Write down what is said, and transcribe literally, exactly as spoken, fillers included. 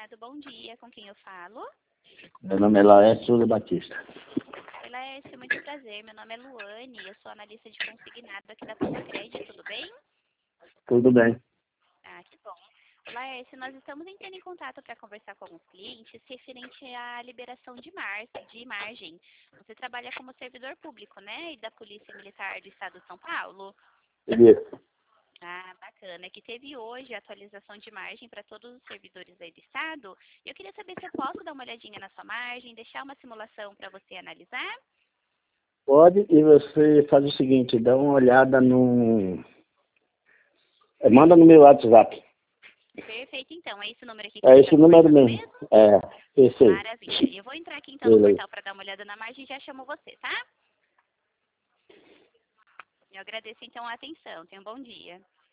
Eldorado, bom dia. Com quem eu falo? Meu nome é Laércio Souza Batista. Oi, Laércio, muito prazer. Meu nome é Luane, eu sou analista de consignado aqui da Pamacred, tudo bem? Tudo bem. Ah, que bom. Laércio, nós estamos entrando em contato para conversar com alguns clientes referente à liberação de, mar de margem. Você trabalha como servidor público, né? E da Polícia Militar do Estado de São Paulo? Isso. Ah, bacana. Que teve hoje a atualização de margem para todos os servidores aí do Estado. Eu queria saber se eu posso dar uma olhadinha na sua margem, deixar uma simulação para você analisar. Pode, e você faz o seguinte, dá uma olhada no... eh, Manda no meu WhatsApp. Perfeito, então. É esse número aqui que É a gente esse está número conversando mesmo. mesmo? É, esse aí. Maravilha. Eu vou entrar aqui então no Beleza. portal para dar uma olhada na margem e já chamo você, tá? Eu agradeço então a atenção. Tenha um bom dia.